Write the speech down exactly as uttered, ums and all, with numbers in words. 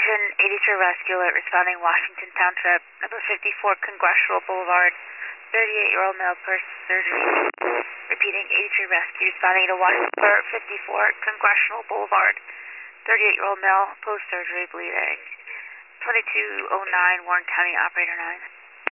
Attention, eighty-three Rescue Alert responding Washington Township, number fifty-four Congressional Boulevard, thirty-eight-year-old male post-surgery. Repeating, eighty-three Rescue responding to Washington fifty-four Congressional Boulevard, thirty-eight-year-old male post-surgery bleeding. twenty-two oh nine Warren County Operator nine.